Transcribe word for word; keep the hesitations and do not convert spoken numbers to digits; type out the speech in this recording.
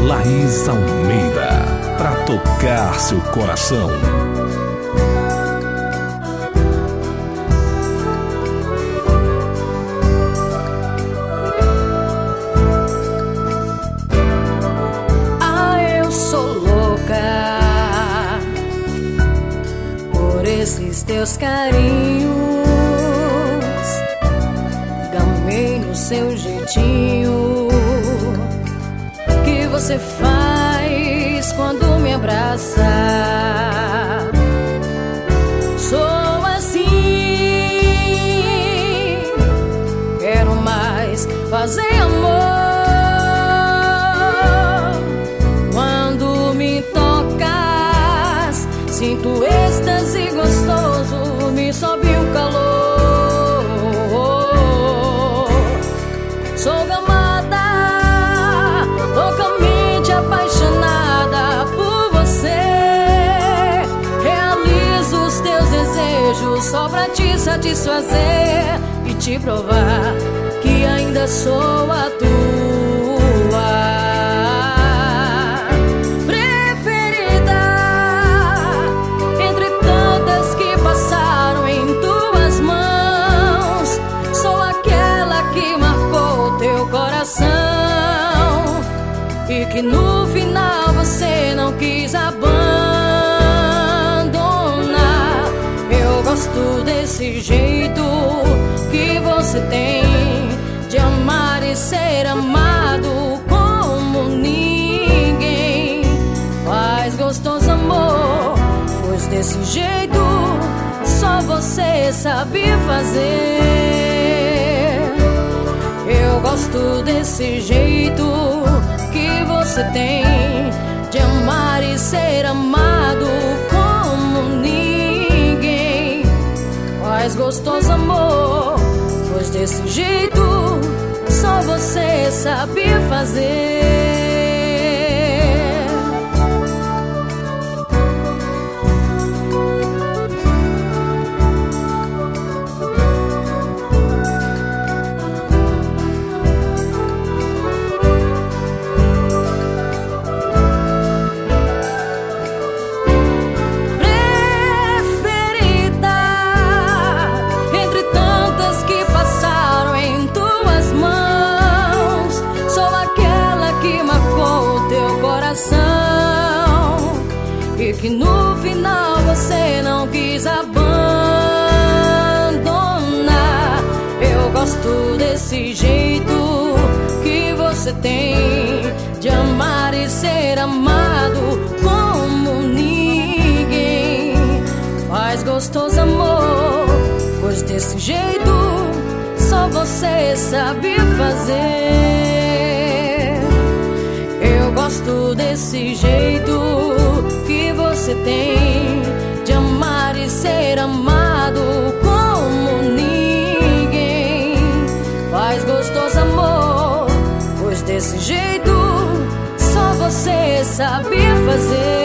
Laís Almeida, pra tocar seu coração. Ah, eu sou louca por esses teus carinhos. Gamei no seu jeitinho que você faz quando me abraça. Sou assim, quero mais fazer amor. Quando me tocas, sinto êxtase gostoso, me sobe o calor. Sou gamada, loucamente apaixonada por você. Realizo os teus desejos só pra te satisfazer e te provar que ainda sou a tua preferida. Entre tantas que passaram em tuas mãos, sou aquela que marcou teu coração e que no final você não quis abandonar. Eu gosto desse jeito que você tem de amar e ser amado como ninguém. Faz gostoso amor, pois desse jeito só você sabe fazer. Eu gosto desse jeito que você tem de amar e ser amado como ninguém. Faz gostoso amor, pois desse jeito só você sabe fazer. E que no final você não quis abandonar. Eu gosto desse jeito que você tem de amar e ser amado como ninguém. Faz gostoso amor, pois desse jeito só você sabe fazer. Eu gosto desse jeito que você tem de amar e ser amado como ninguém. Faz gostoso amor, pois desse jeito só você sabe fazer.